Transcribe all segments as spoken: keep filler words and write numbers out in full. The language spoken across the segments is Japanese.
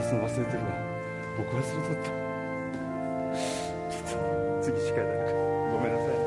すの忘れてるわ。僕忘れとった。ちょっと次司会だからごめんなさい。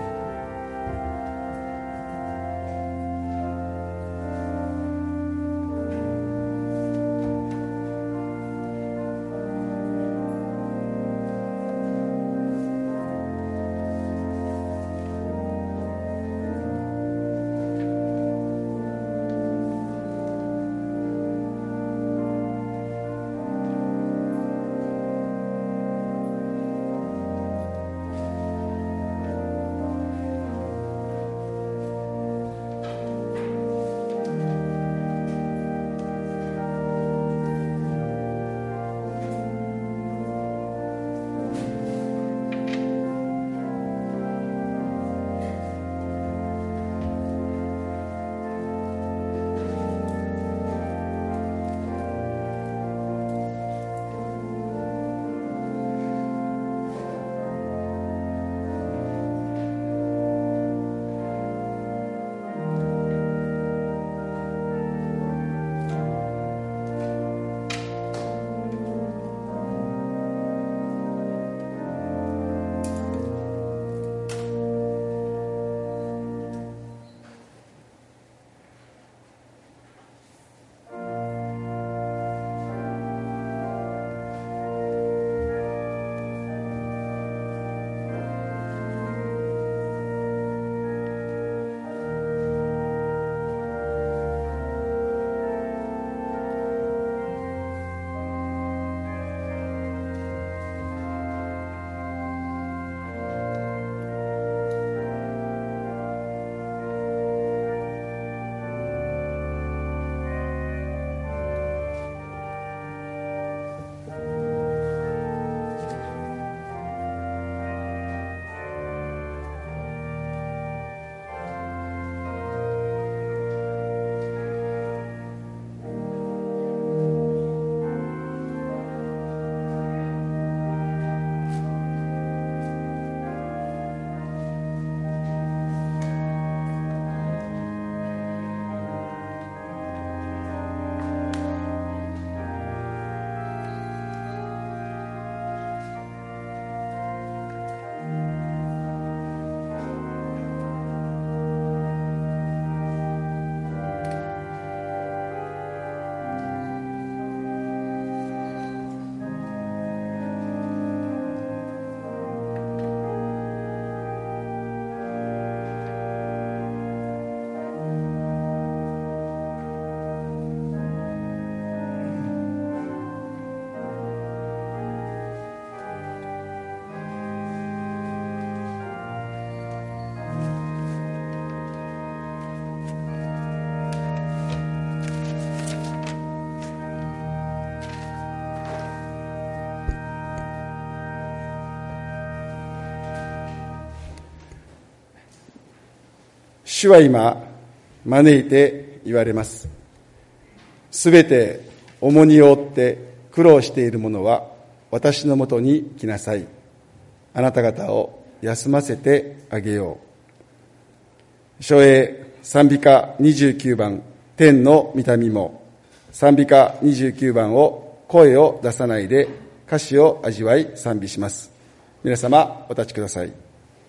主は今招いて言われます。すべて重荷を負って苦労している者は私のもとに来なさい。あなた方を休ませてあげよう。書英賛美歌にじゅうきゅうばん、天の御民も、賛美歌にじゅうきゅうばんを声を出さないで歌詞を味わい賛美します。皆様お立ちください。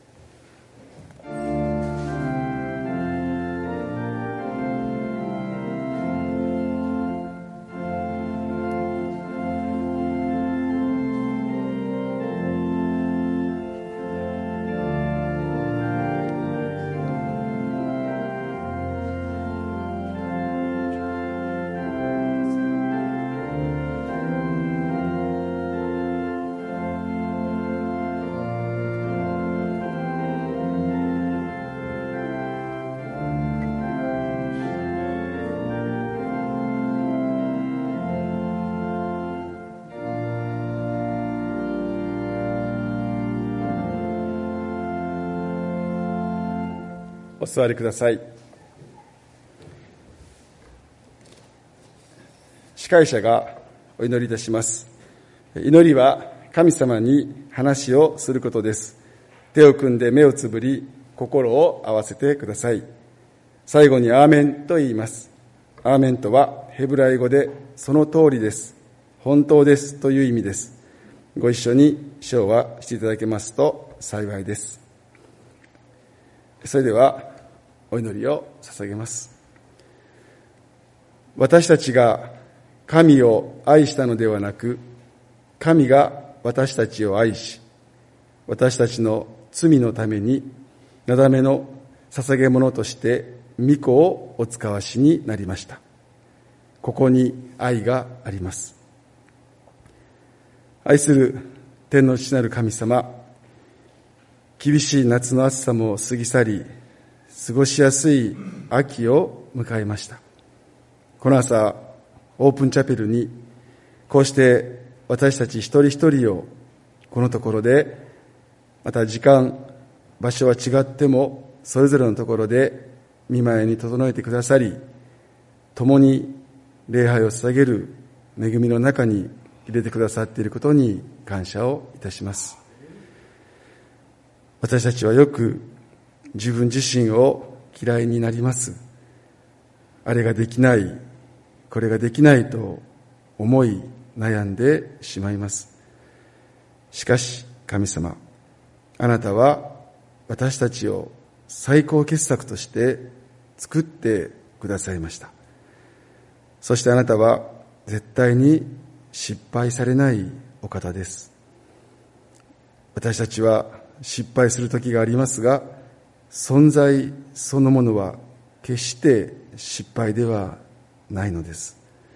お座りください。司会者がお祈りいたします。祈りは神様に話をすることです。手を組んで目をつぶり、心を合わせてください。最後にアーメンと言います。アーメンとはヘブライ語でその通りです。 本当ですという意味です。ご一緒に唱和していただけますと幸いです。それではお祈りを捧げます。私たちが神を愛したのではなく、神が私たちを愛し、私たちの罪のためになだめの捧げ物として御子をお使わしになりました。ここに愛があります。愛する天の父なる神様、厳しい夏の暑さも過ぎ去り、過ごしやすい秋を迎えました。この朝、オープンチャペルにこうして私たち一人一人をこのところで、また時間場所は違ってもそれぞれのところで御前に整えてくださり、共に礼拝を捧げる恵みの中に入れてくださっていることに感謝をいたします。私たちはよく自分自身を嫌いになります。あれができない、これができないと思い悩んでしまいます。しかし神様、あなたは私たちを最高傑作として作ってくださいました。そしてあなたは絶対に失敗されないお方です。私たちは失敗する時がありますが、存在そのものは決して失敗ではないのです。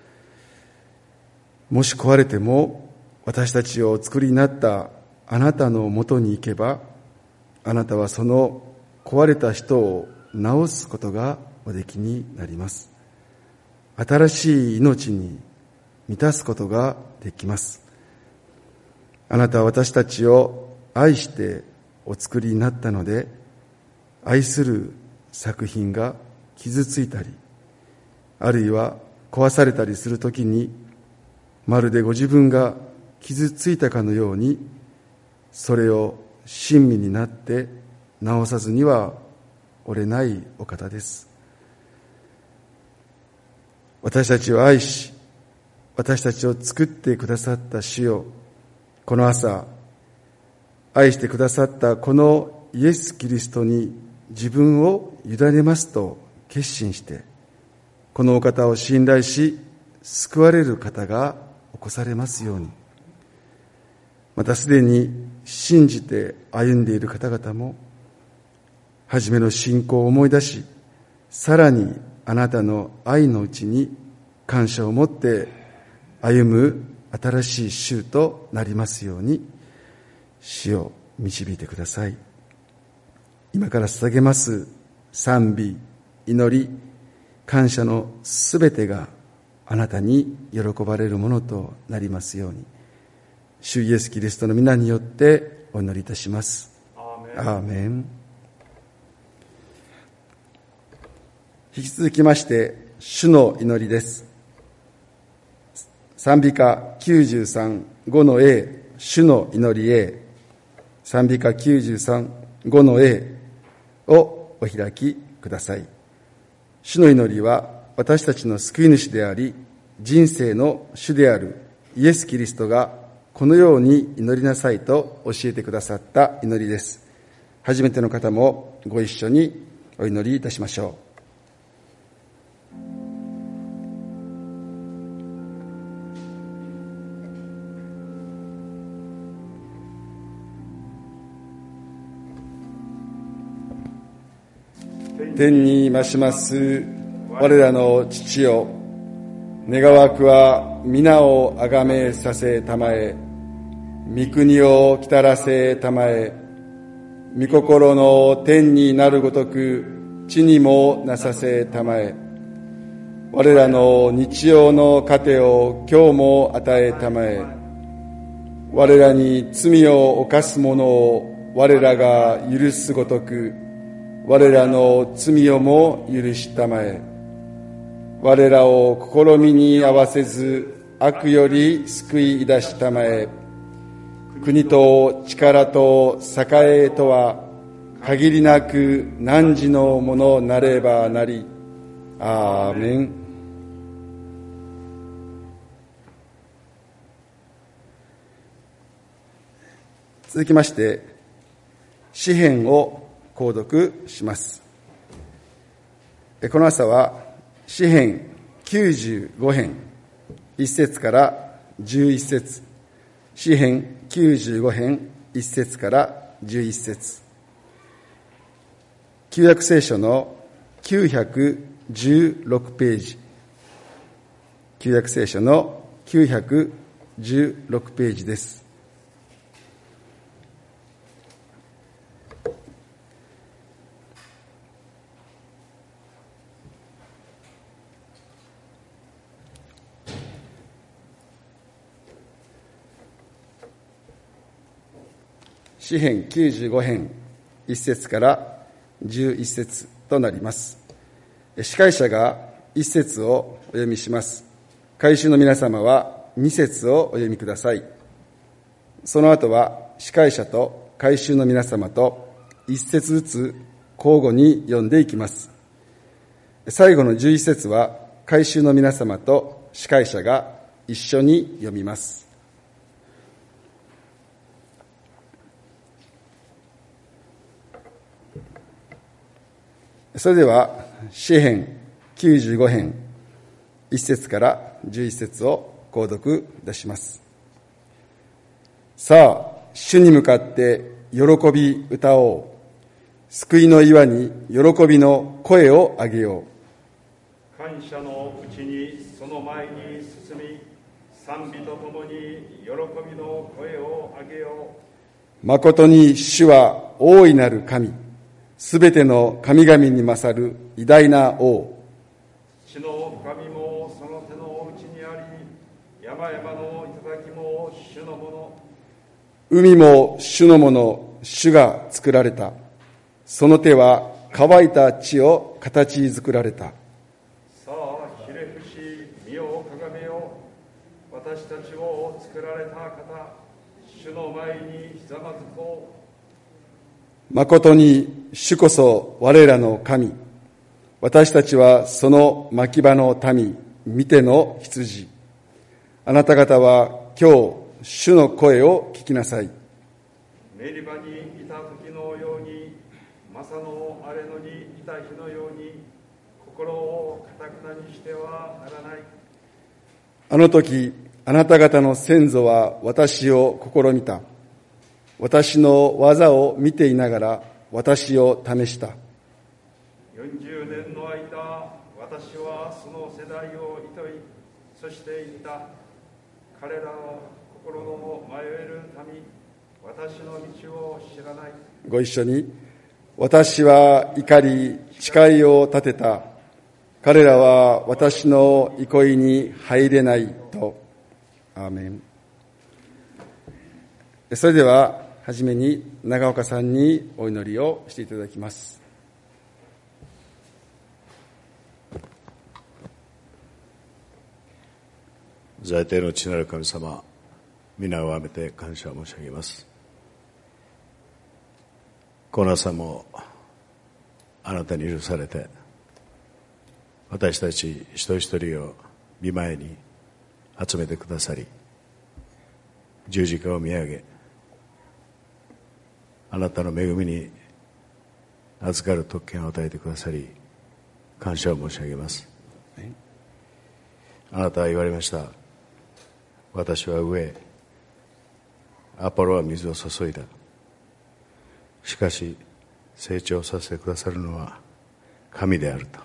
もし壊れても、私たちをお作りになったあなたのもとに行けば、あなたはその壊れた人を治すことがおできになります。新しい命に満たすことができます。あなたは私たちを愛してお作りになったので、愛する作品が傷ついたり、あるいは壊されたりするときに、まるでご自分が傷ついたかのように、それを親身になって直さずにはおれないお方です。私たちを愛し、私たちを作ってくださった主よ、この朝、愛してくださったこのイエス・キリストに自分を委ねますと決心して、このお方を信頼し、救われる方が起こされますように。またすでに信じて歩んでいる方々も、初めの信仰を思い出し、さらにあなたの愛のうちに感謝を持って歩む新しい週となりますように、主を導いてください。今から捧げます賛美、祈り、感謝のすべてがあなたに喜ばれるものとなりますように、主イエスキリストの皆によってお祈りいたします。アーメン。引き続きまして主の祈りです。賛美歌きゅうじゅうさん、ごの A、主の祈り A、賛美歌きゅうじゅうさん、ごの A をお開きください。主の祈りは私たちの救い主であり、人生の主であるイエス・キリストがこのように祈りなさいと教えてくださった祈りです。初めての方もご一緒にお祈りいたしましょう。天に増します我らの父よ、願わくは皆をあがめさせたまえ、御国を来たらせたまえ、御心の天になるごとく地にもなさせたまえ、我らの日曜の糧を今日も与えたまえ、我らに罪を犯す者を我らが許すごとく我らの罪をも許したまえ、我らを試みに合わせず悪より救い出したまえ、国と力と栄とは限りなく汝のものなればなり。アーメン。 続きまして詩編を購読します。この朝は詩編きゅうじゅうご編いっ節からじゅういっ節、詩編きゅうじゅうご編いっ節からじゅういっ節、旧約聖書のきゅうひゃくじゅうろくページ、旧約聖書のきゅうひゃくじゅうろくページです。詩編きゅうじゅうご編いっ節からじゅういっ節となります。司会者がいっ節をお読みします。会衆の皆様はに節をお読みください。その後は司会者と会衆の皆様といっ節ずつ交互に読んでいきます。最後のじゅういっ節は会衆の皆様と司会者が一緒に読みます。それでは詩編きゅうじゅうご編いっ節からじゅういっ節を購読いたします。さあ、主に向かって喜び歌おう。救いの岩に喜びの声を上げよう。感謝のうちにその前に進み、賛美とともに喜びの声を上げよう。まことに主は大いなる神、すべての神々に勝る偉大な王。 地の神もその手の内にあり、山々の頂も主のもの。 海も主のもの、主が作られた。その手は乾いた地を形作られた。 さあ、ひれ伏し身をかがめよう。私たちを作られた方、主の前にひざまずこう。 まことに主こそ我らの神。私たちはその牧場の民、見ての羊。あなた方は今日、主の声を聞きなさい。 メリバにいた時のように、マサの荒れ野にいた日のように、心をかたくなにしてはならない。 あの時、あなた方の先祖は私を試みた。私の技を見ていながら私を試した。 よんじゅうねんの間、私はその世代をいとい、そして言った。彼らは心の迷える民、私の道を知らない。 ご一緒に。私は怒り、誓いを立てた。彼らは私の憩いに入れないと。アーメン。それでは、はじめに長岡さんにお祈りをしていただきます。 在天の地なる神様、皆をあめて感謝を申し上げます。この朝もあなたに許されて、私たち一人一人を御前に集めてくださり、十字架を見上げ、あなたの恵みに預かる特権を与えてくださり、感謝を申し上げます。あなたは言われました。私は植え、アポロは水を注いだ。しかし成長させてくださるのは神であると。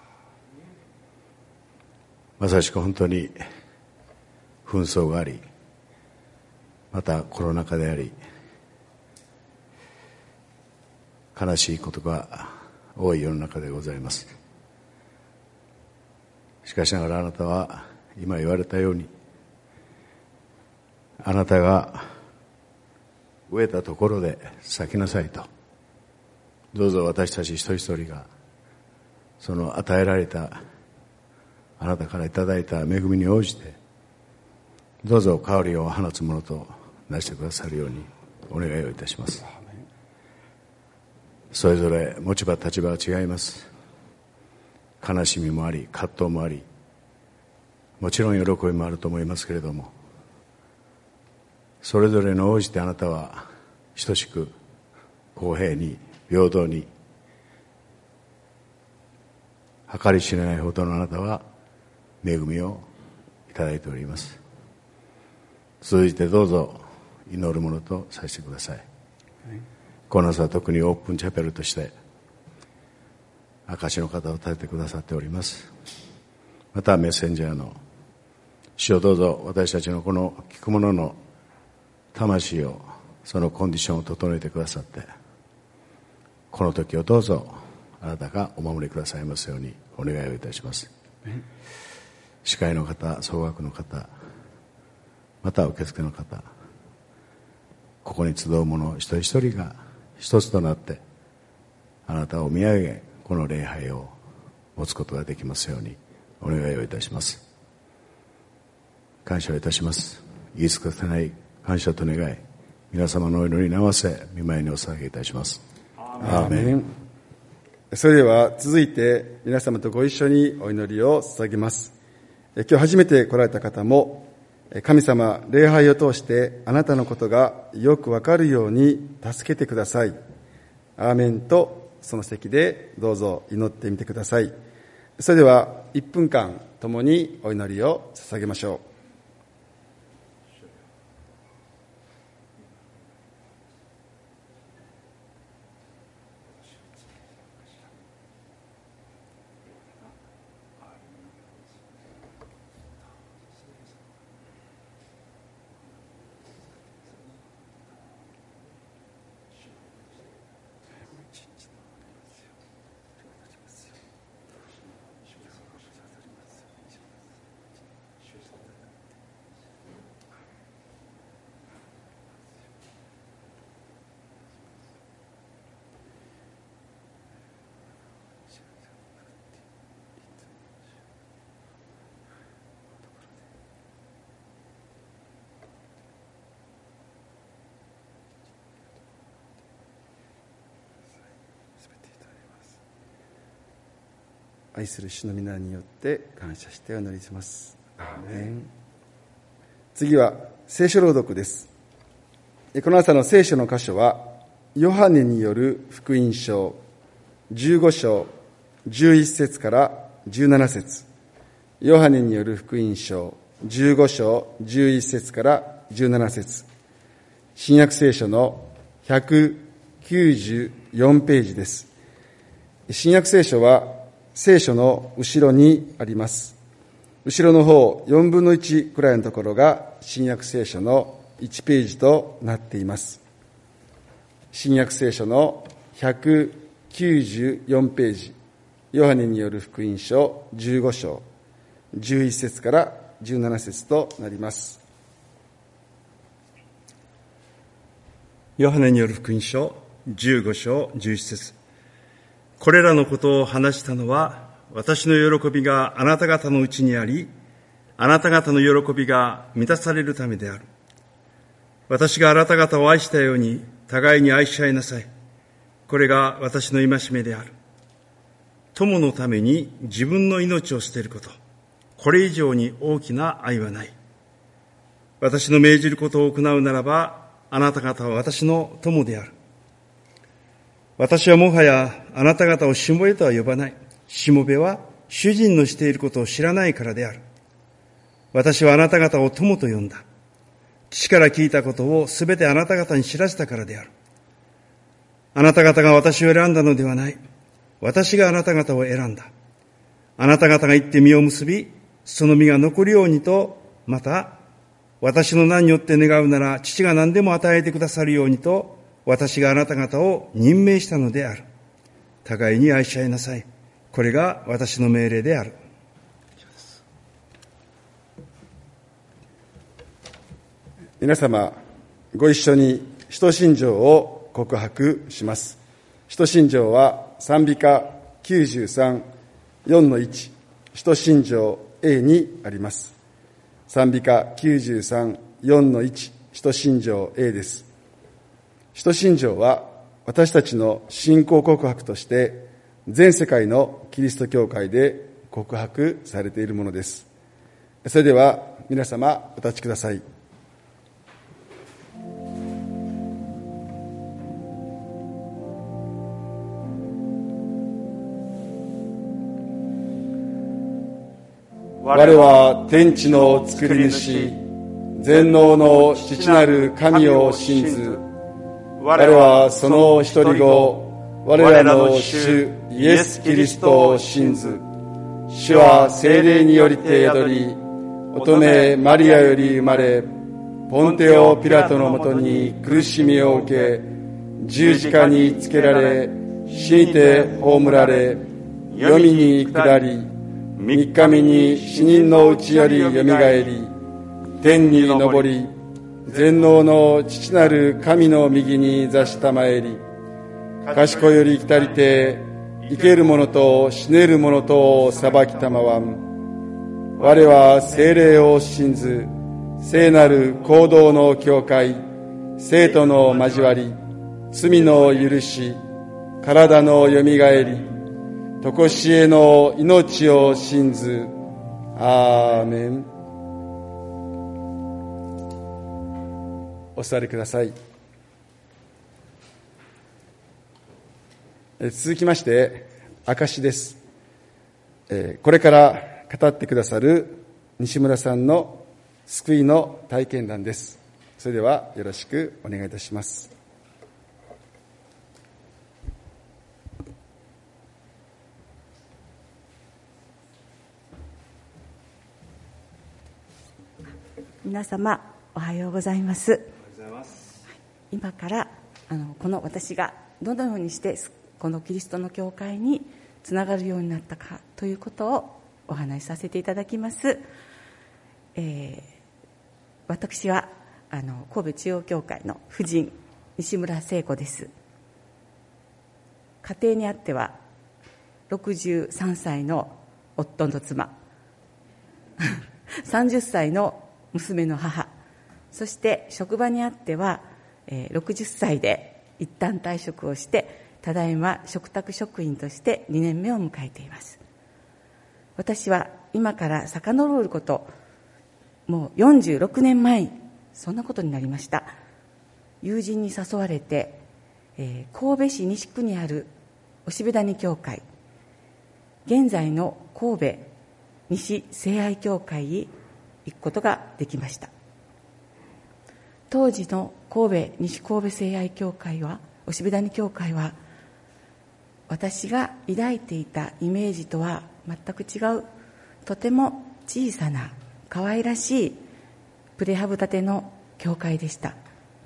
まさしく本当に紛争があり、またコロナ禍であり、悲しいことが多い世の中でございます。しかしながらあなたは今言われたように、あなたが植えたところで咲きなさいと。どうぞ私たち一人一人がその与えられたあなたからいただいた恵みに応じて、どうぞ香りを放つものとなしてくださるようにお願いをいたします。それぞれ持ち場立場は違います。悲しみもあり、葛藤もあり、もちろん喜びもあると思いますけれども、それぞれの応じてあなたは等しく公平に平等に計り知れないほどのあなたは恵みをいただいております。続いてどうぞ祈るものとさせてください。この朝は特にオープンチャペルとして証の方を立ててくださっております。またメッセンジャーの主をどうぞ私たちのこの聞く者の魂をそのコンディションを整えてくださって、この時をどうぞあなたがお守りくださいますようにお願いをいたします。司会の方、総額の方、また受付の方、ここに集う者一人一人が一つとなってあなたを見上げ、この礼拝を持つことができますようにお願いをいたします。感謝をいたします。言い尽くせない感謝と願い、皆様のお祈りに合わせ御前にお捧げいたします。アーメン。 それでは続いて皆様とご一緒にお祈りを捧げます。今日初めて来られた方も、神様、礼拝を通してあなたのことがよくわかるように助けてください。アーメンとその席でどうぞ祈ってみてください。それではいっぷんかん共にお祈りを捧げましょう。愛する主の皆によって感謝してお祈りします。アーメン。次は聖書朗読です。この朝の聖書の箇所はヨハネによる福音書じゅうご章じゅういち節からじゅうなな節、ヨハネによる福音書じゅうご章じゅういち節からじゅうなな節、新約聖書のひゃくきゅうじゅうよんページです。新約聖書は聖書の後ろにあります。後ろの方よんぶんのいちくらいのところが新約聖書のいちページとなっています。新約聖書のひゃくきゅうじゅうよんページ、ヨハネによる福音書じゅうご章じゅういち節からじゅうなな節となります。 ヨハネによる福音書じゅうご章じゅういち節。これらのことを話したのは、私の喜びがあなた方のうちにあり、あなた方の喜びが満たされるためである。私があなた方を愛したように、互いに愛し合いなさい。これが私の戒めである。友のために自分の命を捨てること、これ以上に大きな愛はない。私の命じることを行うならば、あなた方は私の友である。私はもはやあなた方をしもべとは呼ばない。しもべは主人のしていることを知らないからである。私はあなた方を友と呼んだ。父から聞いたことをすべてあなた方に知らせたからである。あなた方が私を選んだのではない。私があなた方を選んだ。あなた方が行って実を結び、その実が残るようにと、また私の名によって願うなら父が何でも与えてくださるようにと、私があなた方を任命したのである。互いに愛し合いなさい。これが私の命令である。 皆様、ご一緒に使徒信条を告白します。使徒信条は賛美歌きゅうじゅうさん、よんのいち、使徒信条 A にあります。賛美歌きゅうじゅうさん、よんのいち、使徒信条 A です。使徒信条は私たちの信仰告白として全世界のキリスト教会で告白されているものです。それでは皆様お立ちください。 我は天地の作り主、全能の父なる神を信ず。我はその一人子、我らの主イエス・キリストを信ず。主は聖霊によりて宿り、乙女マリアより生まれ、ポンテオ・ピラトのもとに苦しみを受け、十字架につけられ、死にて葬られ、黄泉に下り、三日目に死人のうちよりよみがえり、天に昇り、全能の父なる神の右に座したまえり、賢より来たりて、生ける者と死ねる者とを裁きたまわん。我は聖霊を信ず、聖なる行動の教会、聖徒の交わり、罪の許し、体のよみがえり、とこしえの命を信ず。アーメン。お座りください。え続きまして証しです。えこれから語ってくださる西村さんの救いの体験談です。それではよろしくお願いいたします。 皆様おはようございます。今からあのこの私がどのようにしてこのキリストの教会につながるようになったかということをお話しさせていただきます。えー、私はあの神戸中央教会の婦人西村聖子です。家庭にあってはろくじゅうさんさいの夫の妻さんじゅっさいの娘の母、そして職場にあっては、えー、ろくじゅっさいで一旦退職をしてただいま嘱託職員としてにねんめを迎えています。私は今から遡ることもうよんじゅうろくねんまえ、そんなことになりました。友人に誘われて、えー、神戸市西区にある押部谷教会、現在の神戸西聖愛教会に行くことができました。当時の神戸西神戸聖愛教会は、押部谷教会は私が抱いていたイメージとは全く違う、とても小さな可愛らしいプレハブ建ての教会でした。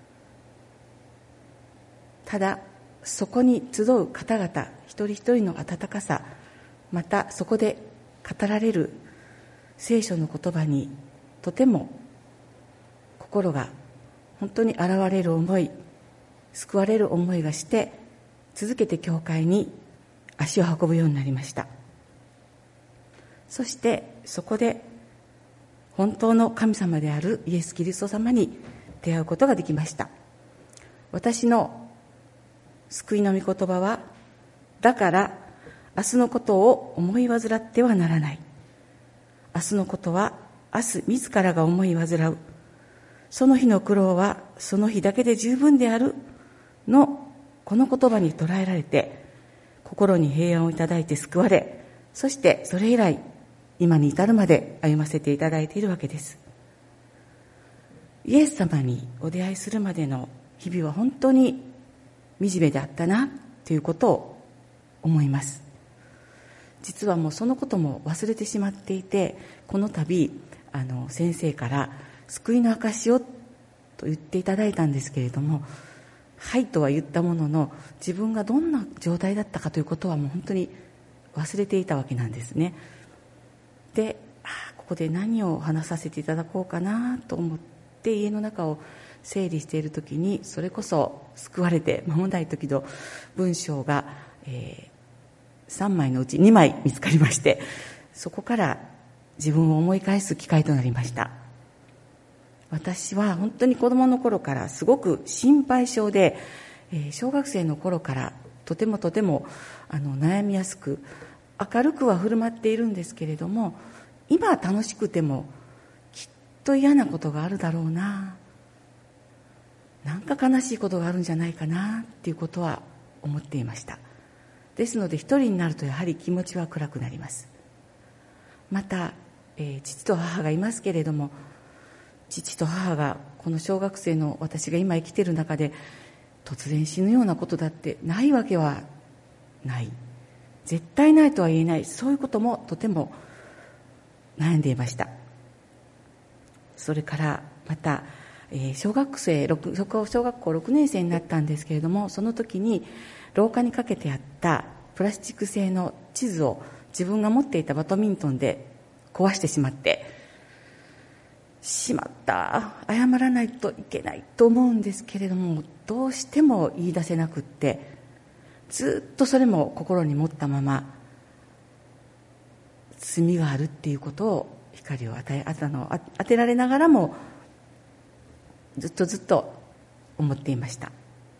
ただそこに集う方々一人一人の温かさ、またそこで語られる聖書の言葉にとても心が本当に現れる思い、救われる思いがして、続けて教会に足を運ぶようになりました。そしてそこで本当の神様であるイエス・キリスト様に出会うことができました。私の救いの御言葉は、だから明日のことを思い煩ってはならない。明日のことは明日自らが思い煩う。その日の苦労はその日だけで十分であるのこの言葉に捉えられて、心に平安をいただいて救われ、そしてそれ以来今に至るまで歩ませていただいているわけです。イエス様にお出会いするまでの日々は本当に惨めであったなということを思います。実はもうそのことも忘れてしまっていて、この度あの先生から救いの証をと言っていただいたんですけれども、はいとは言ったものの、自分がどんな状態だったかということはもう本当に忘れていたわけなんですね。で、あここで何を話させていただこうかなと思って家の中を整理しているときに、それこそ救われて間もない時の文章が、えー、さんまいのうちにまい見つかりまして、そこから自分を思い返す機会となりました。私は本当に子供の頃からすごく心配性で、えー、小学生の頃からとてもとてもあの悩みやすく、明るくは振る舞っているんですけれども、今は楽しくてもきっと嫌なことがあるだろうな、なんか悲しいことがあるんじゃないかなっていうことは思っていました。ですので一人になるとやはり気持ちは暗くなります。またえー、父と母がいますけれども、父と母がこの小学生の私が今生きている中で突然死ぬようなことだってないわけはない、絶対ないとは言えない、そういうこともとても悩んでいました。それからまた、えー、小学生小学校ろくねん生になったんですけれども、その時に廊下にかけてあったプラスチック製の地図を自分が持っていたバドミントンで壊してしまって、しまった、謝らないといけないと思うんですけれども、どうしても言い出せなくって、ずっとそれも心に持ったまま、罪があるっていうことを光を与えあの当てられながらもずっとずっと思っていました。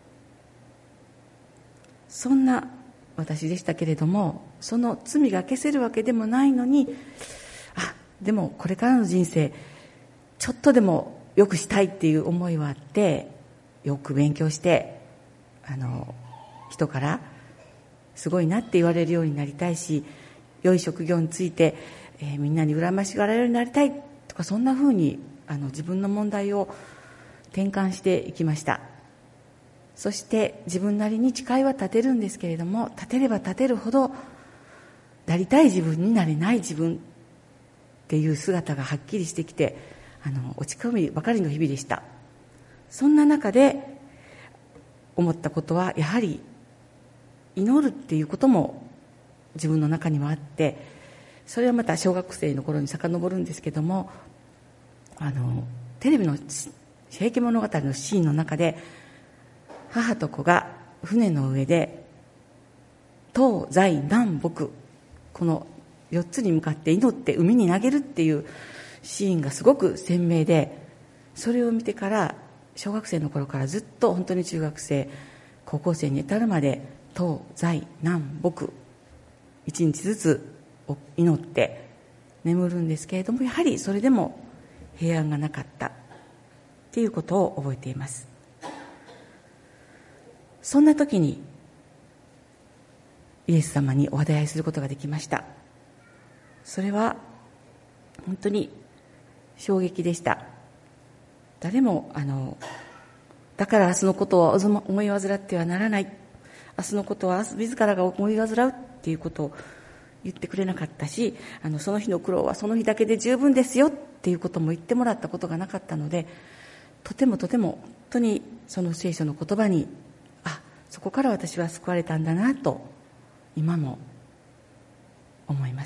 そんな私でしたけれども、その罪が消せるわけでもないのに、あ、でもこれからの人生ちょっとでもよくしたいっていう思いはあって、よく勉強してあの人からすごいなって言われるようになりたいし、良い職業について、えー、みんなに羨ましがられるようになりたいとか、そんなふうにあの自分の問題を転換していきました。そして自分なりに誓いは立てるんですけれども、立てれば立てるほどなりたい自分になれない自分っていう姿がはっきりしてきて、あの落ち込みばかりの日々でした。そんな中で思ったことは、やはり祈るっていうことも自分の中にはあって、それはまた小学生の頃に遡るんですけども、あのテレビの平家物語のシーンの中で、母と子が船の上で東西南北、このよっつに向かって祈って海に投げるっていうシーンがすごく鮮明で、それを見てから小学生の頃からずっと本当に中学生高校生に至るまで東西南北一日ずつ祈って眠るんですけれども、やはりそれでも平安がなかったっていうことを覚えています。そんな時にイエス様にお出会いすることができました。それは本当に衝撃でした。誰もあのだから明日のことを思い煩ってはならない、明日のことは自らが思い煩うっていうことを言ってくれなかったし、あのその日の苦労はその日だけで十分ですよっていうことも言ってもらったことがなかったので、とてもとても本当にその聖書の言葉に、あ、そこから私は救われたんだなと今も思います。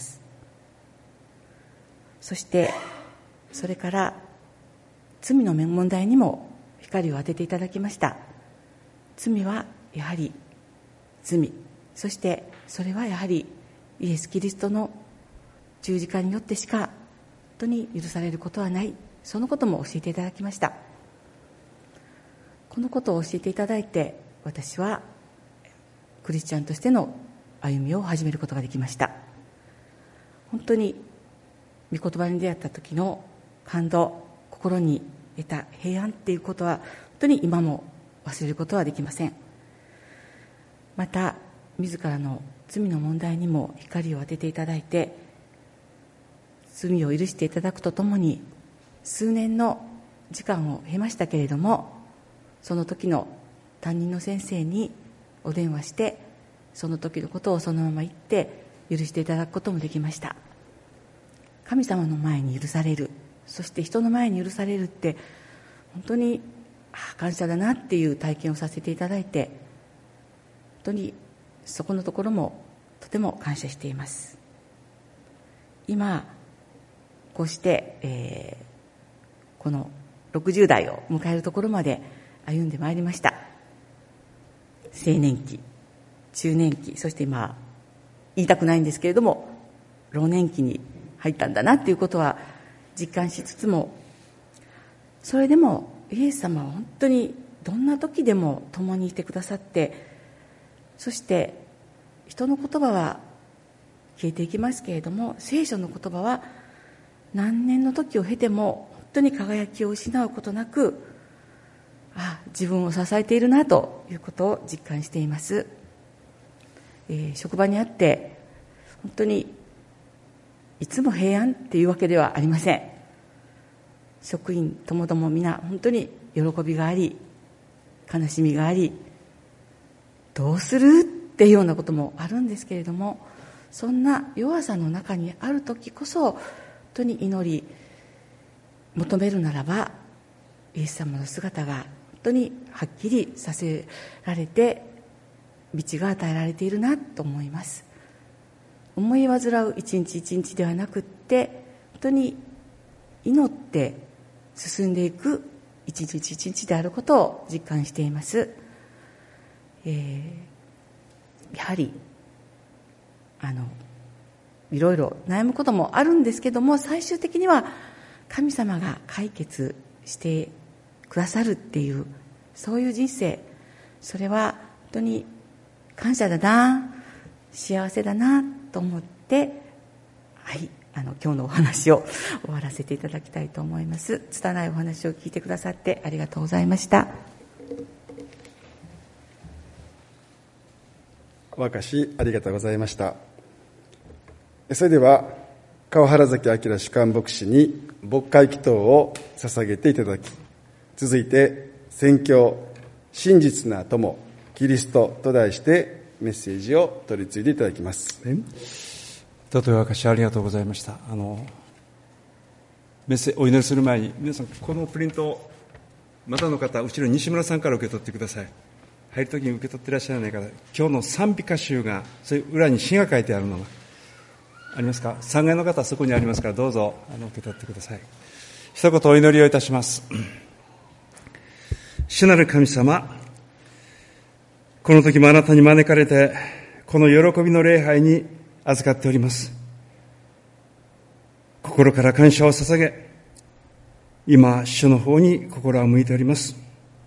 そしてそれから罪の問題にも光を当てていただきました。罪はやはり罪、そしてそれはやはりイエス・キリストの十字架によってしか本当に許されることはない、そのことも教えていただきました。このことを教えていただいて、私はクリスチャンとしての歩みを始めることができました。本当に御言葉に出会った時の感動、心に得た平安っていうことは本当に今も忘れることはできません。また自らの罪の問題にも光を当てていただいて、罪を許していただくとともに、数年の時間を経ましたけれども、その時の担任の先生にお電話して、その時のことをそのまま言って許していただくこともできました。神様の前に許される、そして人の前に許されるって本当に感謝だなっていう体験をさせていただいて、本当にそこのところもとても感謝しています。今こうして、えー、このろくじゅう代を迎えるところまで歩んでまいりました。青年期、中年期、そして今言いたくないんですけれども老年期に入ったんだなっていうことは実感しつつも、それでもイエス様は本当にどんな時でも共にいてくださって、そして人の言葉は消えていきますけれども、聖書の言葉は何年の時を経ても本当に輝きを失うことなく、あ、自分を支えているなということを実感しています。えー、職場にあって本当にいつも平安っていうわけではありません。職員ともども皆本当に喜びがあり、悲しみがあり、どうするっていうようなこともあるんですけれども、そんな弱さの中にある時こそ本当に祈り求めるならば、イエス様の姿が本当にはっきりさせられて、道が与えられているなと思います。思い煩う一日一日ではなくって、本当に祈って進んでいく一日一日であることを実感しています。えー、やはりあのいろいろ悩むこともあるんですけども、最終的には神様が解決してくださるっていう、そういう人生、それは本当に感謝だな、幸せだなと思って、はい、あの今日のお話を終わらせていただきたいと思います。拙いお話を聞いてくださってありがとうございました。 お明かしありがとうございました。それでは川原崎明主幹牧師に牧会祈祷を捧げていただき、続いて宣教真実な友キリストと題してメッセージを取り次いでいただきます。 とてもお明かしありがとうございました。あのメッセお祈りする前に、皆さんこのプリントをまたの方、後ろに西村さんから受け取ってください。入るときに受け取っていらっしゃらない方、今日の賛美歌集が、それ裏に詩が書いてあるのがありますか。さんがいの方はそこにありますから、どうぞあの受け取ってください。一言お祈りをいたします。主なる神様、この時もあなたに招かれて、この喜びの礼拝に預かっております。心から感謝を捧げ、今主の方に心は向いております。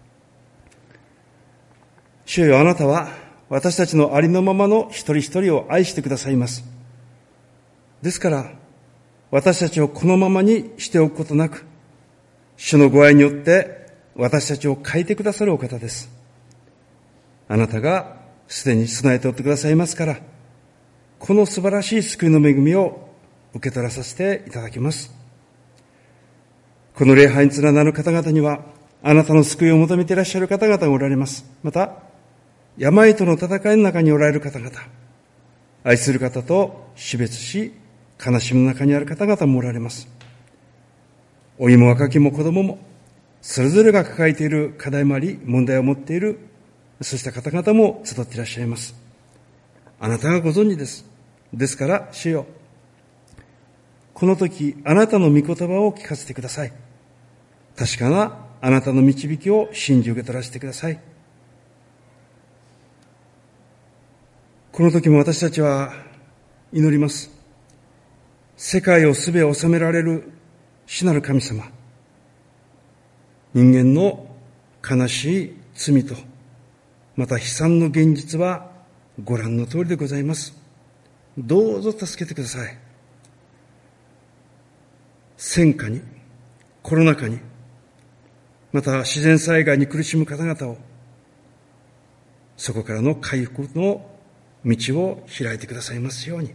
主よ、あなたは私たちのありのままの一人一人を愛してくださいます。ですから私たちをこのままにしておくことなく、主のご愛によって私たちを変えてくださるお方です。あなたがすでに備えておってくださいますから、この素晴らしい救いの恵みを受け取らさせていただきます。この礼拝に連なる方々には、あなたの救いを求めていらっしゃる方々がおられます。また病との戦いの中におられる方々、愛する方と死別し悲しみの中にある方々もおられます。老いも若きも子供もそれぞれが抱えている課題もあり、問題を持っている、そうした方々も集っていらっしゃいます。あなたがご存知です。ですから主よ、この時あなたの御言葉を聞かせてください。確かなあなたの導きを信じ受け取らせてください。この時も私たちは祈ります。世界をすべて治められる主なる神様、人間の悲しい罪とまた悲惨の現実はご覧の通りでございます。どうぞ助けてください。戦火に、コロナ禍に、また自然災害に苦しむ方々を、そこからの回復の道を開いてくださいますように。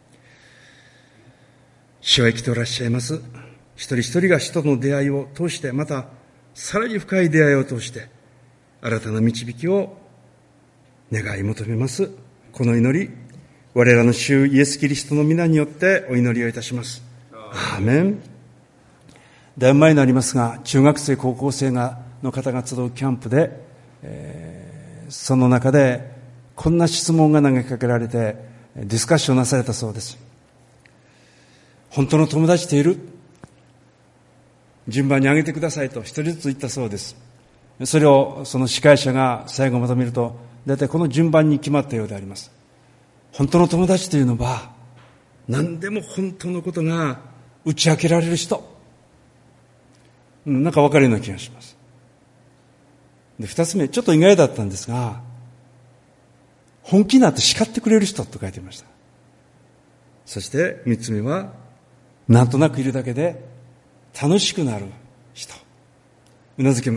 主は生きておらっしゃいます。一人一人が人との出会いを通して、またさらに深い出会いを通して新たな導きを願い求めます。この祈り、我らの主イエス・キリストの皆によってお祈りをいたします。アーメン。だいぶ前になりますが、中学生高校生がの方が集うキャンプで、えー、その中でこんな質問が投げかけられてディスカッションなされたそうです。本当の友達っている？順番に挙げてくださいと一人ずつ言ったそうです。それをその司会者が最後まとめると、大体この順番に決まったようであります。本当の友達というのは、何でも本当のことが打ち明けられる人、なんか分かるような気がします。で、二つ目、ちょっと意外だったんですが、本気になって叱ってくれる人と書いていました。そして三つ目は、なんとなくいるだけで楽しくなる人。うなずけます。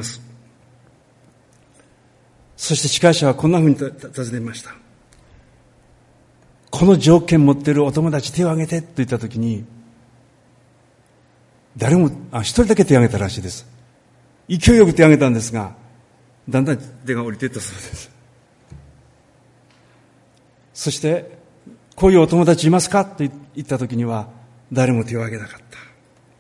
そして司会者はこんなふうに尋ねました。 この条件持っているお友達手を挙げてと言ったときに、誰も、あ、一人だけ手を挙げたらしいです。勢いよく手を挙げたんですが、だんだん手が降りていったそうです。そして、こういうお友達いますかと言ったときには、誰も手を挙げなかった。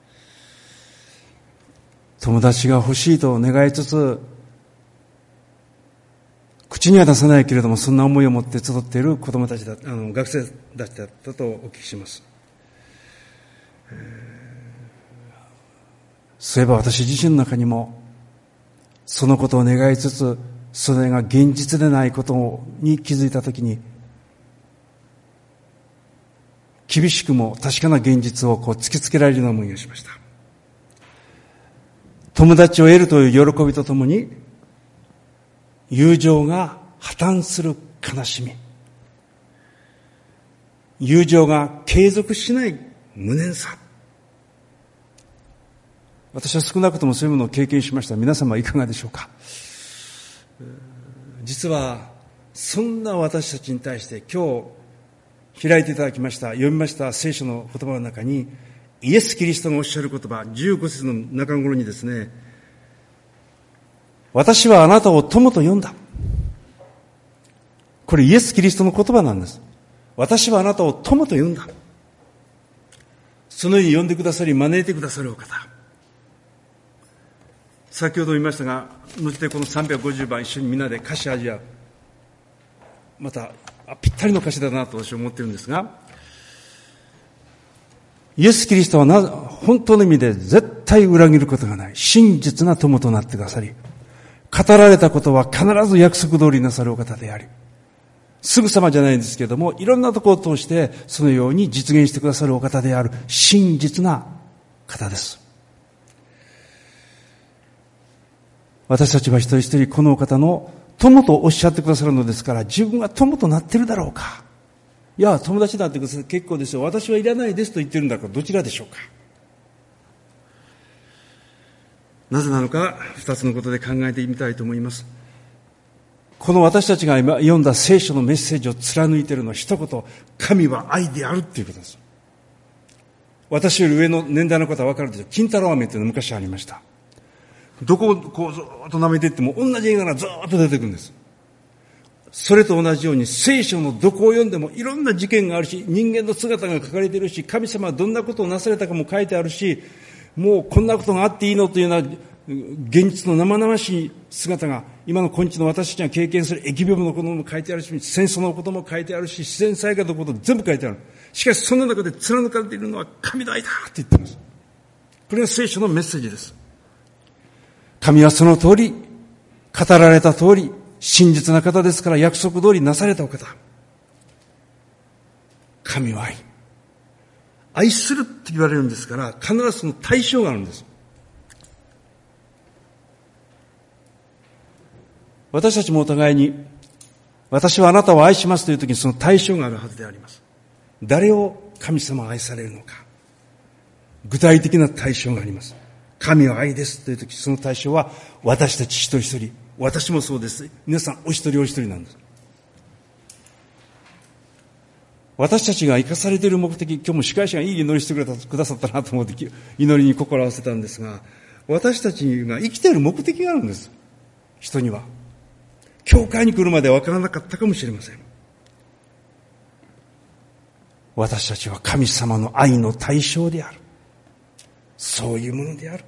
友達が欲しいと願いつつ、口には出さないけれども、そんな思いを持って集っている子供たちだ、あの、学生たちだったとお聞きします。そういえば私自身の中にも、そのことを願いつつ、それが現実でないことに気づいたときに、厳しくも確かな現実をこう突きつけられるような思いがしました。友達を得るという喜びとともに、友情が破綻する悲しみ、友情が継続しない無念さ。私は少なくともそういうものを経験しました。皆様はいかがでしょうか。実はそんな私たちに対して今日開いていただきました、読みました聖書の言葉の中に、イエス・キリストがおっしゃる言葉、じゅうご節の中頃にですね、私はあなたを友と呼んだ。これイエス・キリストの言葉なんです。私はあなたを友と呼んだ。そのように呼んでくださり、招いてくださるお方。先ほど言いましたが、後でこのさんびゃくごじゅうばん一緒にみんなで歌詞味わう。また、ぴったりの歌詞だなと私は思っているんですが、イエス・キリストはな本当の意味で絶対裏切ることがない真実な友となってくださり、語られたことは必ず約束通りなさるお方であり、すぐさまじゃないんですけれども、いろんなところを通してそのように実現してくださるお方である真実な方です。私たちは一人一人このお方の友とおっしゃってくださるのですから、自分は友となっているだろうか。いや、友達だってください、結構ですよ、私はいらないですと言ってるんだから、どちらでしょうか。なぜなのか、二つのことで考えてみたいと思います。この私たちが今読んだ聖書のメッセージを貫いているのは一言、神は愛であるということです。私より上の年代の方は分かるでしょう。金太郎飴というのが昔ありました。どこをこうずっと舐めていっても同じ映画がずっと出てくるんです。それと同じように聖書のどこを読んでもいろんな事件があるし、人間の姿が書かれているし、神様はどんなことをなされたかも書いてあるし、もうこんなことがあっていいのというような現実の生々しい姿が今の今日の私たちが経験する疫病のことも書いてあるし、戦争のことも書いてあるし、自然災害のことも全部書いてある。しかしその中で貫かれているのは神の愛だって言っています。これが聖書のメッセージです。神はその通り、語られた通り、真実な方ですから約束通りなされたお方。神は愛。愛するって言われるんですから、必ずその対象があるんです。私たちもお互いに、私はあなたを愛しますという時にその対象があるはずであります。誰を神様は愛されるのか。具体的な対象があります。神は愛ですという時、その対象は私たち一人一人、私もそうです。皆さんお一人お一人なんです。私たちが生かされている目的、今日も司会者がいい祈りしてくれたくださったなと思って祈りに心を合わせたんですが、私たちが生きている目的があるんです。人には教会に来るまでわからなかったかもしれません。私たちは神様の愛の対象である。そういうものである。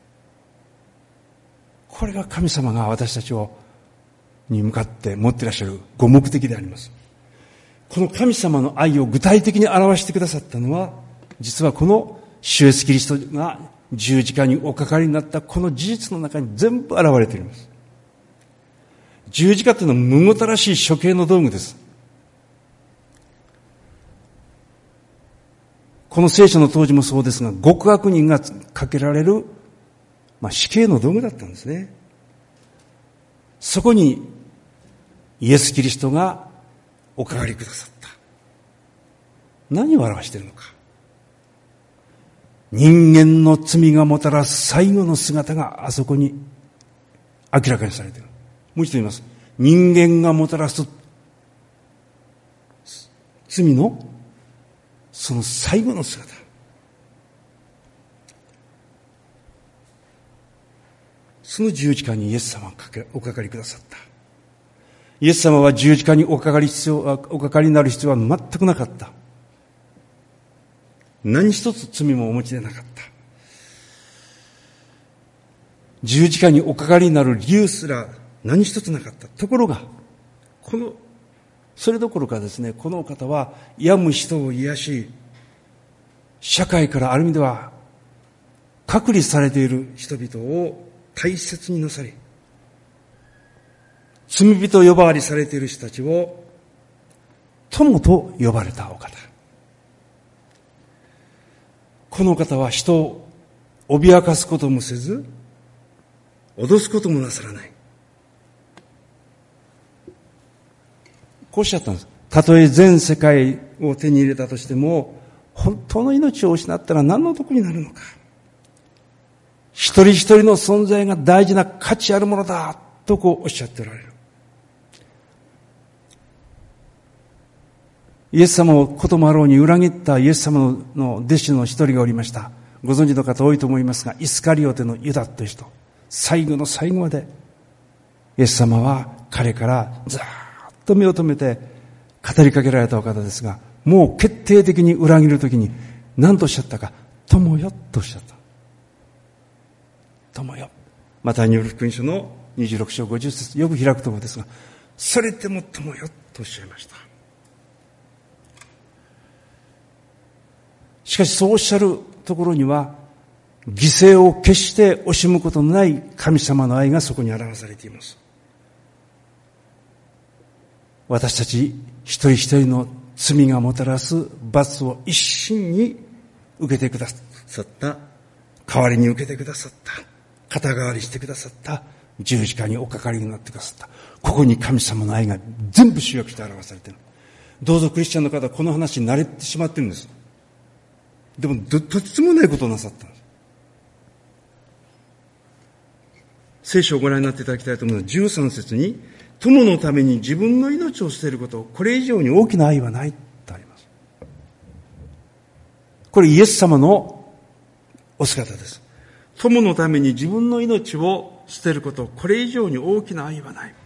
これが神様が私たちをに向かって持っていらっしゃるご目的であります。この神様の愛を具体的に表してくださったのは、実はこの主イエスキリストが十字架におかかりになったこの事実の中に全部現れています。十字架というのはむごたらしい処刑の道具です。この聖書の当時もそうですが、極悪人がかけられる、まあ、死刑の道具だったんですね。そこにイエス・キリストがおかかりくださった。何を表しているのか。人間の罪がもたらす最後の姿があそこに明らかにされている。もう一度言います。人間がもたらす罪のその最後の姿。その十字架にイエス様がおかかりくださった。イエス様は十字架におかかり必要、おかかりになる必要は全くなかった。何一つ罪もお持ちでなかった。十字架におかかりになる理由すら何一つなかった。ところが、この、それどころかですね、このお方は病む人を癒し、社会からある意味では隔離されている人々を大切になさり、罪人呼ばわりされている人たちを友と呼ばれたお方。このお方は人を脅かすこともせず、脅すこともなさらない。こうおっしゃったんです。たとえ全世界を手に入れたとしても、本当の命を失ったら何の得になるのか。一人一人の存在が大事な価値あるものだとこうおっしゃっておられる。イエス様をこともあろうに裏切ったイエス様の弟子の一人がおりました。ご存知の方多いと思いますが、イスカリオテのユダという人、最後の最後までイエス様は彼からずーっと目を留めて語りかけられたお方ですが、もう決定的に裏切るときに何とおっしゃったか、友よとおっしゃった。友よ。マタイによる福音書のにじゅうろく章ごじゅっ節、よく開くところですが、それでも友よとおっしゃいました。しかしそうおっしゃるところには、犠牲を決して惜しむことのない神様の愛がそこに表されています。私たち一人一人の罪がもたらす罰を一身に受けてくださった、代わりに受けてくださった、肩代わりしてくださった、十字架におかかりになってくださった。ここに神様の愛が全部集約して表されている。どうぞクリスチャンの方はこの話に慣れてしまっているんです。でもとてつもないことをなさったんです。聖書をご覧になっていただきたいと思うのはじゅうさん節に、友のために自分の命を捨てること、これ以上に大きな愛はないとあります。これイエス様のお姿です。友のために自分の命を捨てること、これ以上に大きな愛はない。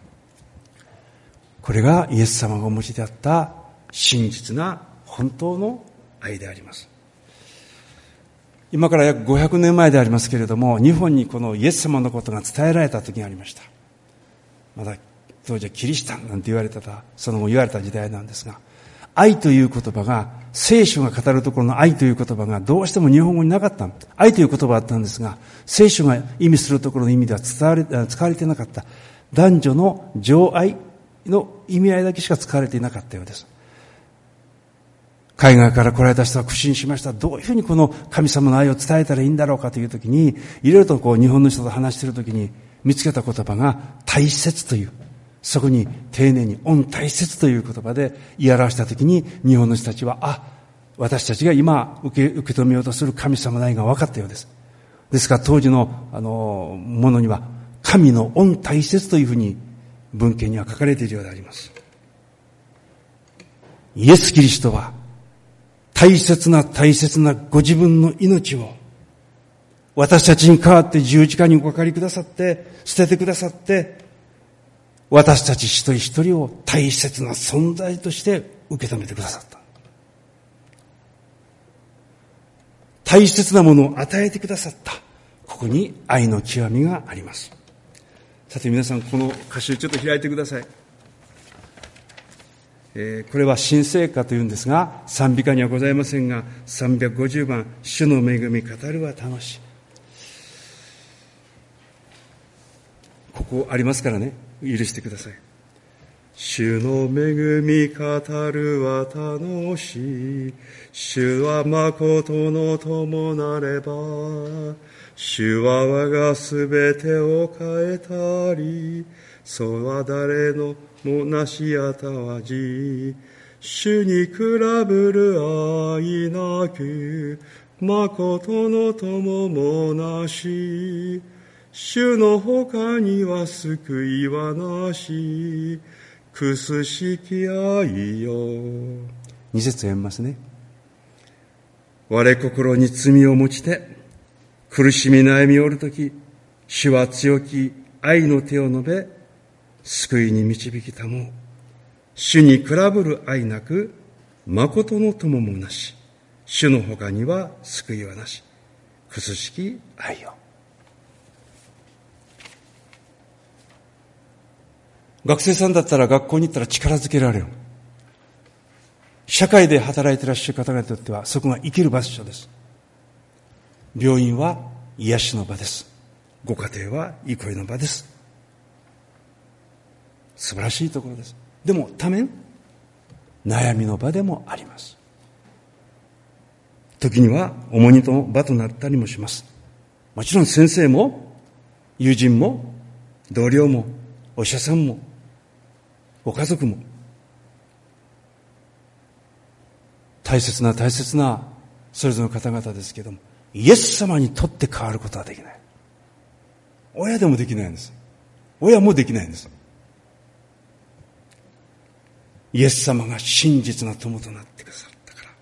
これがイエス様がお持ちであった真実な本当の愛であります。今から約ごひゃくねんまえでありますけれども、日本にこのイエス様のことが伝えられた時がありました。まだ当時はキリシタンなんて言われた、その後言われた時代なんですが、愛という言葉が、聖書が語るところの愛という言葉がどうしても日本語になかった。愛という言葉はあったんですが、聖書が意味するところの意味では伝われ、使われていなかった。男女の情愛の意味合いだけしか使われていなかったようです。海外から来られた人は苦心しました。どういうふうにこの神様の愛を伝えたらいいんだろうかというときに、いろいろとこう日本の人と話しているときに見つけた言葉が大切という、そこに丁寧に御大切という言葉で言い表したときに、日本の人たちは、あ、私たちが今受け、受け止めようとする神様の愛が分かったようです。ですから当時のあのものには、神の御大切というふうに文献には書かれているようであります。イエス・キリストは大切な大切なご自分の命を私たちに代わって十字架におかかりくださって、捨ててくださって、私たち一人一人を大切な存在として受け止めてくださった。大切なものを与えてくださった。ここに愛の極みがあります。さて皆さん、この歌詞をちょっと開いてください。えー、これは新聖歌というんですが、賛美歌にはございませんが、さんびゃくごじゅうばん、主の恵み語るは楽しい。ここありますからね、許してください。主の恵み語るは楽しい。主は誠の友なれば。主は我がすべてを変えたり。そうは誰のもなしあたわじ。主に比べる愛なく。誠の友もなし。主の他には救いはなし。くすしき愛よ。 二節読みますね。我心に罪を持ちて苦しみ悩みおるとき、主は強き愛の手を述べ救いに導きたもう。主に比ぶる愛なく誠の友もなし、主の他には救いはなし、くすしき愛よ。学生さんだったら学校に行ったら力づけられる。社会で働いていらっしゃる方々にとってはそこが生きる場所です。病院は癒しの場です。ご家庭は憩いの場です。素晴らしいところです。でも多面悩みの場でもあります。時には重荷の場となったりもします。もちろん先生も友人も同僚もお医者さんもご家族も大切な大切なそれぞれの方々ですけども、イエス様にとって変わることはできない。親でもできないんです。親もできないんです。イエス様が真実な友となってくださったから、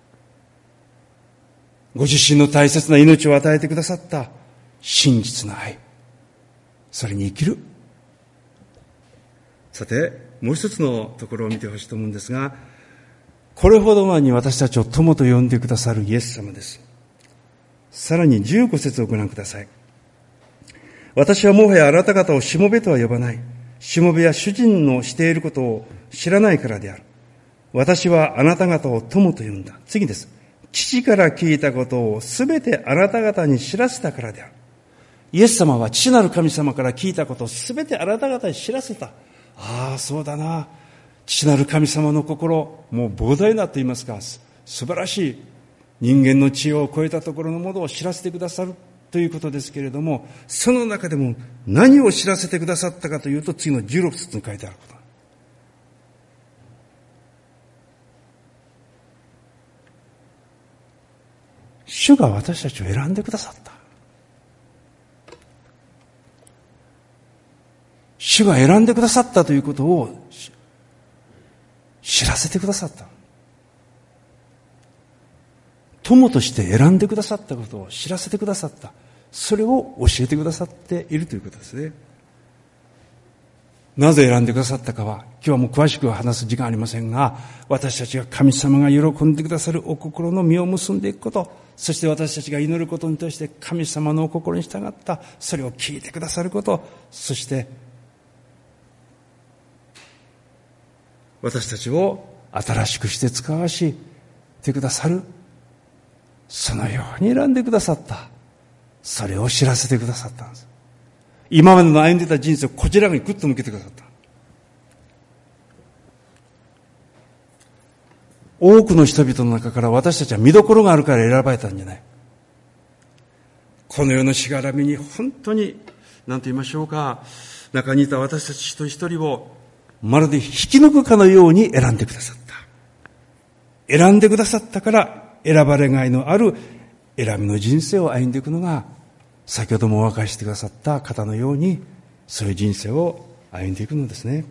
ご自身の大切な命を与えてくださった真実な愛、それに生きる。さて、もう一つのところを見てほしいと思うんですが、これほど前に私たちを友と呼んでくださるイエス様です。さらにじゅうご節をご覧ください。私はもはやあなた方をしもべとは呼ばない。しもべや主人のしていることを知らないからである。私はあなた方を友と呼んだ。次です。父から聞いたことをすべてあなた方に知らせたからである。イエス様は父なる神様から聞いたことをすべてあなた方に知らせた。ああ、そうだな。父なる神様の心、もう膨大なと言いますか、素晴らしい人間の知恵を超えたところのものを知らせてくださるということですけれども、その中でも何を知らせてくださったかというと、次のじゅうろく節に書いてあること。主が私たちを選んでくださった。主が選んでくださったということを知らせてくださった。友として選んでくださったことを知らせてくださった。それを教えてくださっているということですね。なぜ選んでくださったかは、今日はもう詳しくは話す時間ありませんが、私たちが神様が喜んでくださるお心の実を結んでいくこと、そして私たちが祈ることに対して神様のお心に従った、それを聞いてくださること、そして私たちを新しくして使わしてくださる、そのように選んでくださった。それを知らせてくださったんです。今までの歩んでた人生をこちらにグッと向けてくださった。多くの人々の中から私たちは見どころがあるから選ばれたんじゃない。この世のしがらみに本当に何と言いましょうか、中にいた私たち一人一人をまるで引き抜くかのように選んでくださった。選んでくださったから選ばれがいのある選びの人生を歩んでいくのが、先ほどもお分かりしてくださった方のように、そういう人生を歩んでいくのですね。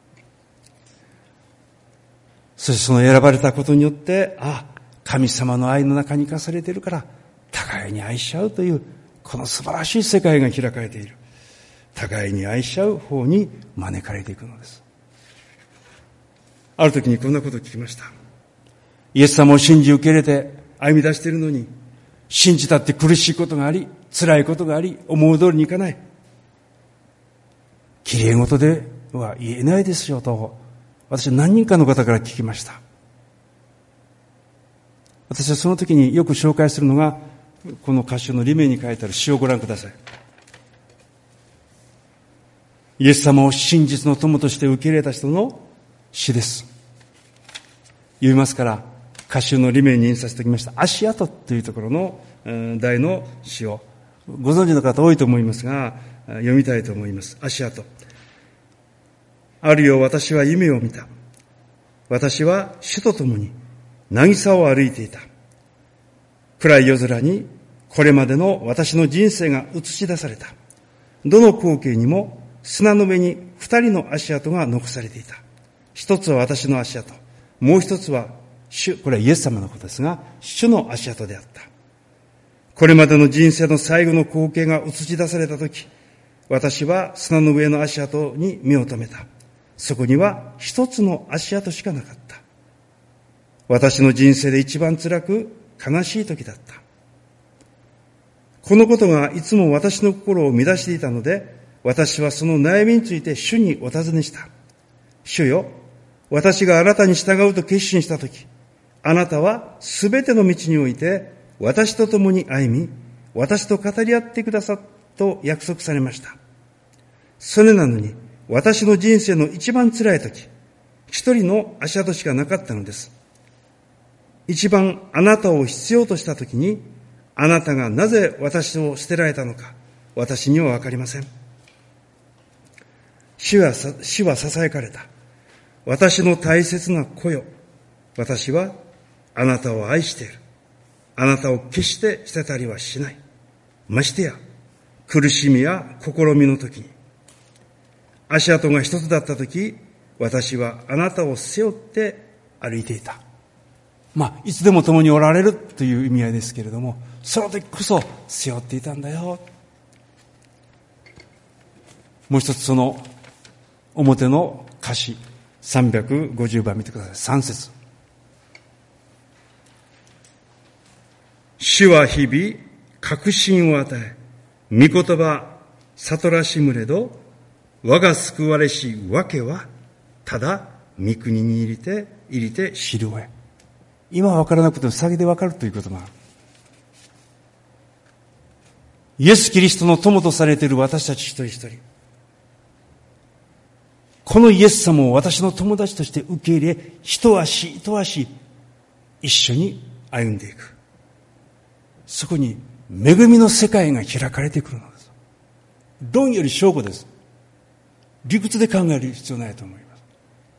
そしてその選ばれたことによって、あ、神様の愛の中に生かされているから互いに愛し合うという、この素晴らしい世界が開かれている。互いに愛し合う方に招かれていくのです。ある時にこんなことを聞きました。イエス様を信じ受け入れて歩み出しているのに、信じたって苦しいことがあり、辛いことがあり、思う通りにいかない。きれい事では言えないですよと、私は何人かの方から聞きました。私はその時によく紹介するのが、この歌集の裏面に書いてある詩をご覧ください。イエス様を真実の友として受け入れた人の詩です。読みますから、歌集の裏面に印刷しておきました足跡というところの題の詩をご存知の方多いと思いますが、読みたいと思います。足跡。あるよ、私は夢を見た。私は主と共に渚を歩いていた。暗い夜空にこれまでの私の人生が映し出された。どの光景にも砂の上に二人の足跡が残されていた。一つは私の足跡、もう一つは主、これはイエス様のことですが、主の足跡であった。これまでの人生の最後の光景が映し出されたとき、私は砂の上の足跡に目を留めた。そこには一つの足跡しかなかった。私の人生で一番辛く悲しい時だった。このことがいつも私の心を乱していたので、私はその悩みについて主にお尋ねした。主よ、私があなたに従うと決心したとき、あなたはすべての道において私と共に歩み、私と語り合ってくださったと約束されました。それなのに、私の人生の一番辛いとき、一人の足跡しかなかったのです。一番あなたを必要としたときに、あなたがなぜ私を捨てられたのか、私にはわかりません。主は、主は囁かれた。私の大切な子よ。私はあなたを愛している。あなたを決して捨てたりはしない。ましてや、苦しみや試みの時に。足跡が一つだった時、私はあなたを背負って歩いていた。まあ、いつでも共におられるという意味合いですけれども、その時こそ背負っていたんだよ。もう一つその表の歌詞、さんびゃくごじゅうばん見てください。さん節。主は日々確信を与え、御言葉悟らしむれど、我が救われしわけは、ただ御国に入りて、入りて知るわえ。今は分からなくても先で分かるということがある。イエス・キリストの友とされている私たち一人一人。このイエス様を私の友達として受け入れ、一足一足一緒に歩んでいく。そこに恵みの世界が開かれてくるのです。論より証拠です。理屈で考える必要ないと思います。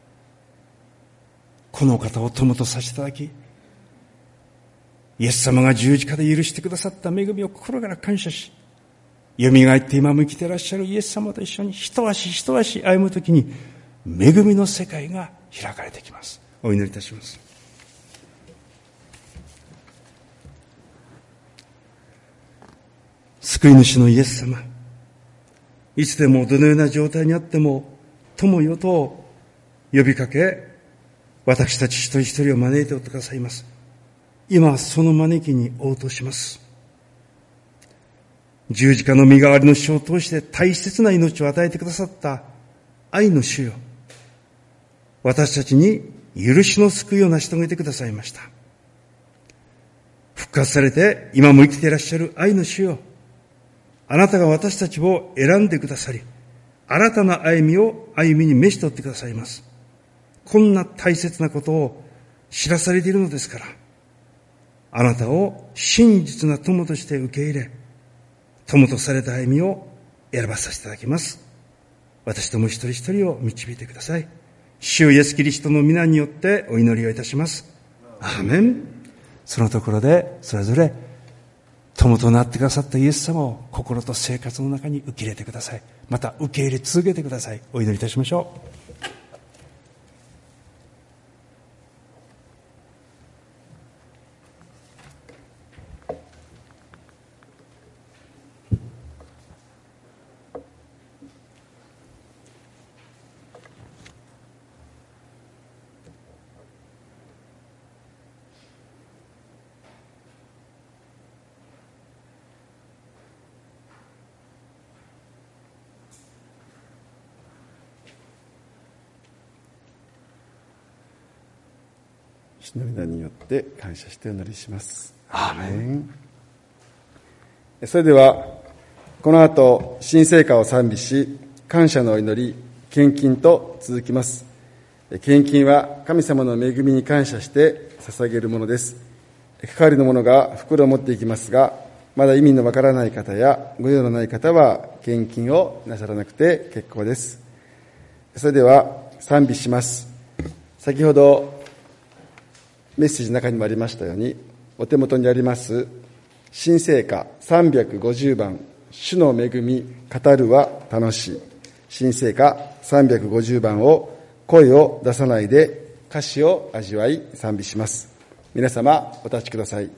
この方を友とさせていただき、イエス様が十字架で許してくださった恵みを心から感謝し、蘇って今も生きていらっしゃるイエス様と一緒に一足一足歩むときに、恵みの世界が開かれてきます。お祈りいたします。救い主のイエス様、いつでもどのような状態にあっても友よと呼びかけ、私たち一人一人を招いておってくださいます。今その招きに応答します。十字架の身代わりの死を通して大切な命を与えてくださった愛の主よ、私たちに許しの救いを成し遂げてくださいました。復活されて今も生きていらっしゃる愛の主よ、あなたが私たちを選んでくださり、新たな歩みを歩みに召し取ってくださいます。こんな大切なことを知らされているのですから、あなたを真実な友として受け入れ、友とされた歩みを選ばさせていただきます。私ども一人一人を導いてください。主イエスキリストの皆によってお祈りをいたします。アーメン。そのところでそれぞれ友となってくださったイエス様を心と生活の中に受け入れてください。また受け入れ続けてください。お祈りいたしましょう。 主の皆によって感謝してお祈りします。 アーメン。 それではこの後新聖歌を賛美し、感謝のお祈り、献金と続きます。献金は神様の恵みに感謝して捧げるものです。係の者が袋を持っていきますが、まだ意味のわからない方やご用のない方は献金をなさらなくて結構です。それでは賛美します。先ほどメッセージの中にもありましたように、お手元にあります新聖歌さんびゃくごじゅうばん、主の恵み語るは楽しい。新聖歌さんびゃくごじゅうばんを声を出さないで歌詞を味わい賛美します。皆様お立ちください。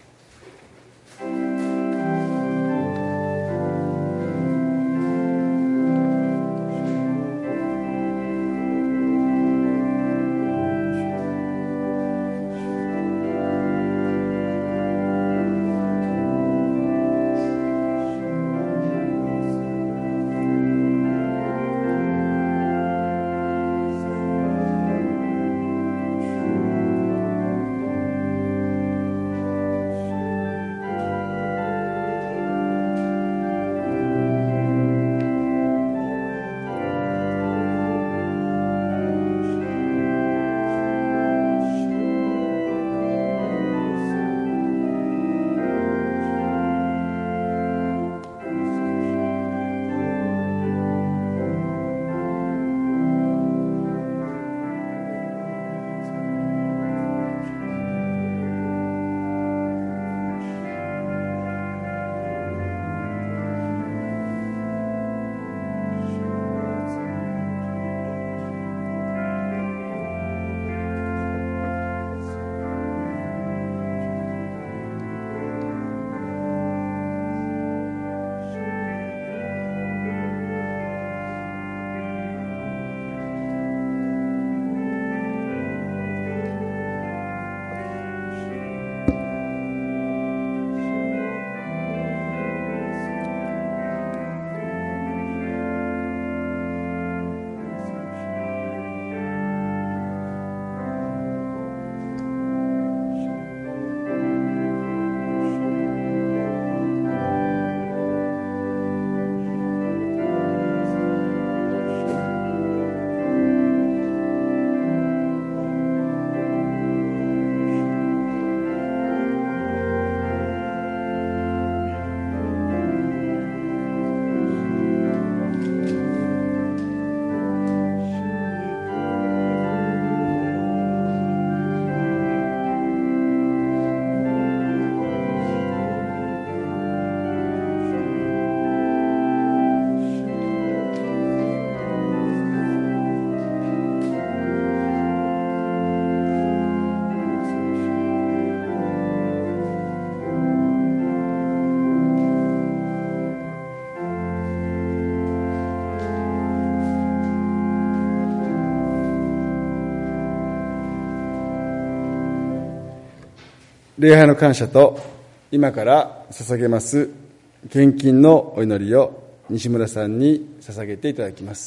礼拝の感謝と今から捧げます献金のお祈りを西村さんに捧げていただきます。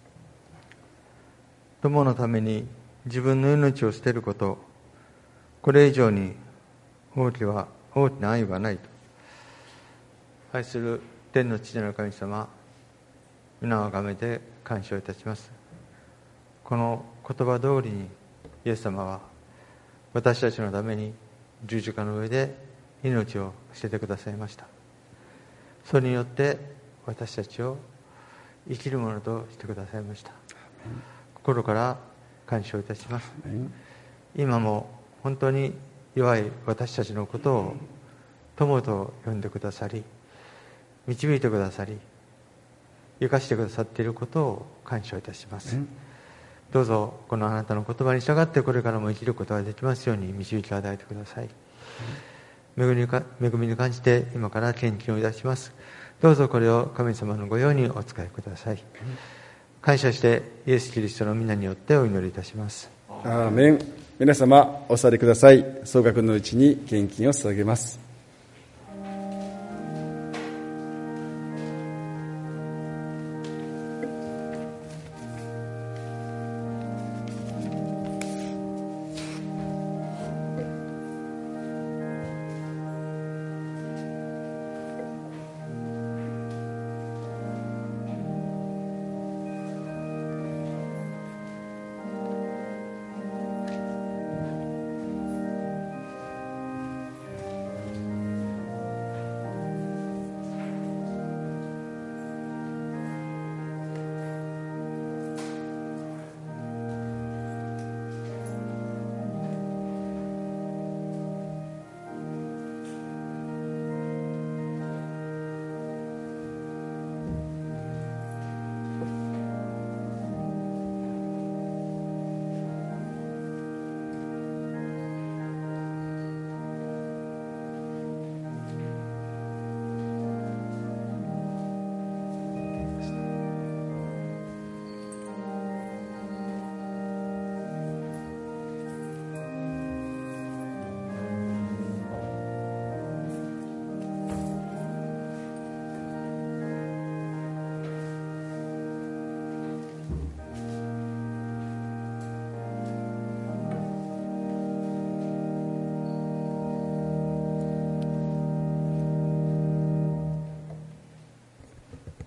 友のために自分の命を捨てること、これ以上に大きは大きな愛はないと。愛する天の父なる神様、皆をあがめて感謝いたします。この言葉通りにイエス様は私たちのために十字架の上で命を捨ててくださいました。それによって私たちを生きるものとしてくださいました。心から感謝いたします。今も本当に弱い私たちのことを友と呼んでくださり、導いてくださり、生かしてくださっていることを感謝いたします。どうぞこのあなたの言葉に従ってこれからも生きることができますように導き与えてください。恵みにか恵みに感じて今から献金をいたします。どうぞこれを神様の御用にお使いください。感謝してイエス・キリストの皆によってお祈りいたします。 アーメン。皆様お座りください。総額のうちに献金を捧げます。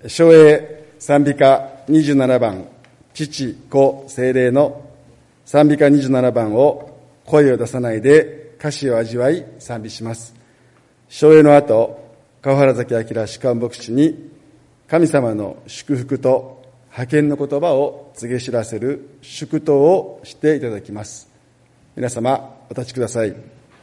唱詠賛美歌にじゅうななばん、父、子、聖霊の賛美歌にじゅうななばんを声を出さないで歌詞を味わい賛美します。唱詠の後、川原崎明主幹牧師に神様の祝福と派遣の言葉を告げ知らせる祝祷をしていただきます。皆様お立ちください。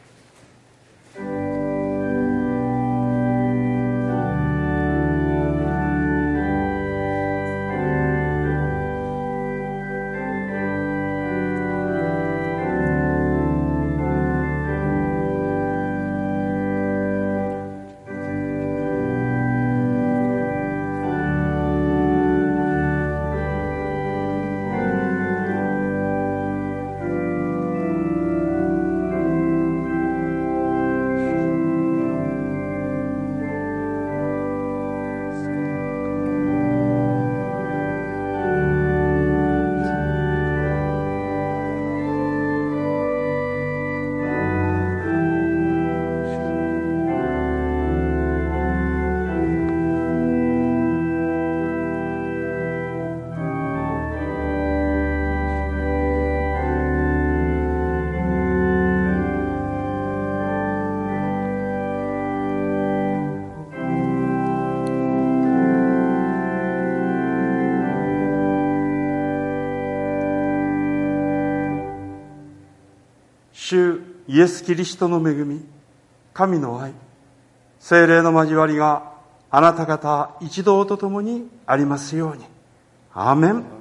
主イエス・キリストの恵み、神の愛、聖霊の交わりがあなた方一同と共にありますように。アーメン。